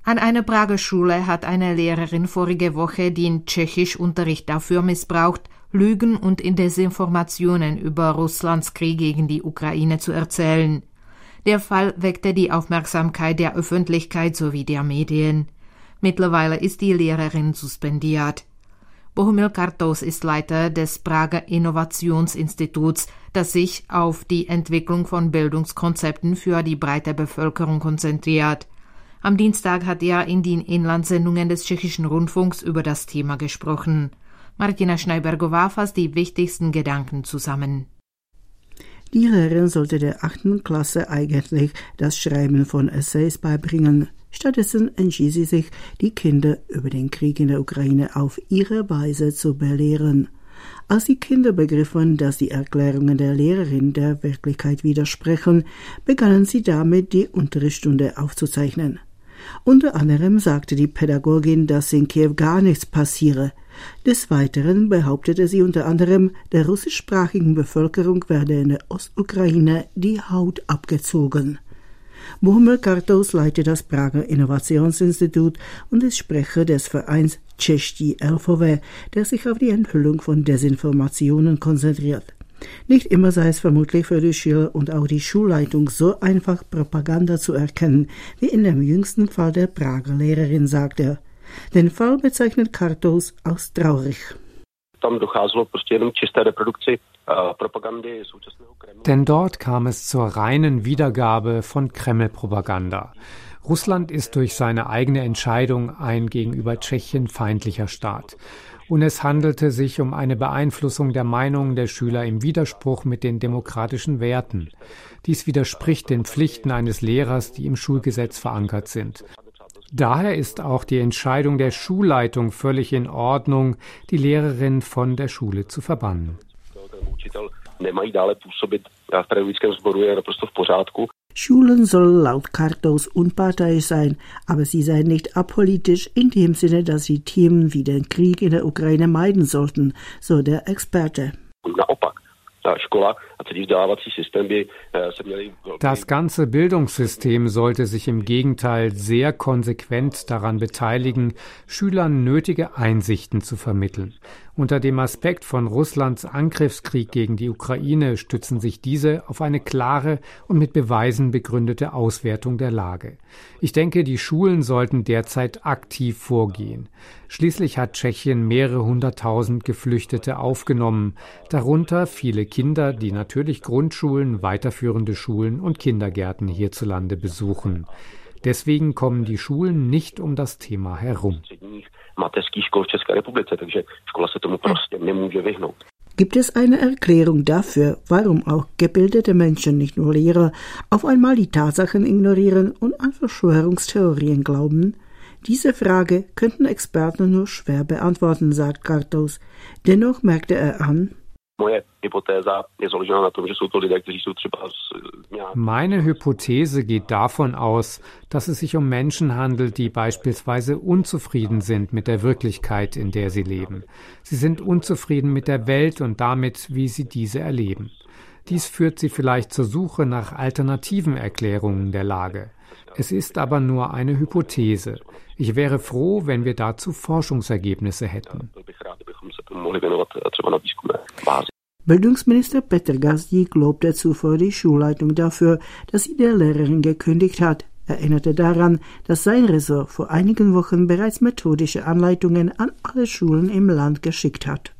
An einer Prager Schule hat eine Lehrerin vorige Woche den Tschechischunterricht dafür missbraucht, Lügen und Desinformationen über Russlands Krieg gegen die Ukraine zu erzählen. Der Fall weckte die Aufmerksamkeit der Öffentlichkeit sowie der Medien. Mittlerweile ist die Lehrerin suspendiert. Bohumil Kartous ist Leiter des Prager Innovationsinstituts, das sich auf die Entwicklung von Bildungskonzepten für die breite Bevölkerung konzentriert. Am Dienstag hat er in den Inlandssendungen des tschechischen Rundfunks über das Thema gesprochen. Martina Schneibergová fasst die wichtigsten Gedanken zusammen. Die Lehrerin sollte der 8. Klasse eigentlich das Schreiben von Essays beibringen. Stattdessen entschied sie sich, die Kinder über den Krieg in der Ukraine auf ihre Weise zu belehren. Als die Kinder begriffen, dass die Erklärungen der Lehrerin der Wirklichkeit widersprechen, begannen sie damit, die Unterrichtsstunde aufzuzeichnen. Unter anderem sagte die Pädagogin, dass in Kiew gar nichts passiere. Des Weiteren behauptete sie unter anderem, der russischsprachigen Bevölkerung werde in der Ostukraine die Haut abgezogen. Bohumil Kartous leitet das Prager Innovationsinstitut und ist Sprecher des Vereins Čeští elfové, der sich auf die Enthüllung von Desinformationen konzentriert. Nicht immer sei es vermutlich für die Schüler und auch die Schulleitung so einfach, Propaganda zu erkennen, wie in dem jüngsten Fall der Prager Lehrerin, sagt er. Den Fall bezeichnet Kartous als traurig. Denn dort kam es zur reinen Wiedergabe von Kreml-Propaganda. Russland ist durch seine eigene Entscheidung ein gegenüber Tschechien feindlicher Staat. Und es handelte sich um eine Beeinflussung der Meinungen der Schüler im Widerspruch mit den demokratischen Werten. Dies widerspricht den Pflichten eines Lehrers, die im Schulgesetz verankert sind. Daher ist auch die Entscheidung der Schulleitung völlig in Ordnung, die Lehrerin von der Schule zu verbannen. Schulen sollen laut Kartous unparteiisch sein, aber sie seien nicht apolitisch in dem Sinne, dass sie Themen wie den Krieg in der Ukraine meiden sollten, so der Experte. Das ganze Bildungssystem sollte sich im Gegenteil sehr konsequent daran beteiligen, Schülern nötige Einsichten zu vermitteln. Unter dem Aspekt von Russlands Angriffskrieg gegen die Ukraine stützen sich diese auf eine klare und mit Beweisen begründete Auswertung der Lage. Ich denke, die Schulen sollten derzeit aktiv vorgehen. Schließlich hat Tschechien mehrere 100.000 Geflüchtete aufgenommen, darunter viele Kinder, die natürlich Grundschulen, weiterführende Schulen und Kindergärten hierzulande besuchen. Deswegen kommen die Schulen nicht um das Thema herum. Gibt es eine Erklärung dafür, warum auch gebildete Menschen, nicht nur Lehrer, auf einmal die Tatsachen ignorieren und an Verschwörungstheorien glauben? Diese Frage könnten Experten nur schwer beantworten, sagt Kartous. Dennoch merkte er an: Meine Hypothese geht davon aus, dass es sich um Menschen handelt, die beispielsweise unzufrieden sind mit der Wirklichkeit, in der sie leben. Sie sind unzufrieden mit der Welt und damit, wie sie diese erleben. Dies führt sie vielleicht zur Suche nach alternativen Erklärungen der Lage. Es ist aber nur eine Hypothese. Ich wäre froh, wenn wir dazu Forschungsergebnisse hätten. Bildungsminister Petr Gazdík lobte zuvor die Schulleitung dafür, dass sie der Lehrerin gekündigt hat. Er erinnerte daran, dass sein Ressort vor einigen Wochen bereits methodische Anleitungen an alle Schulen im Land geschickt hat.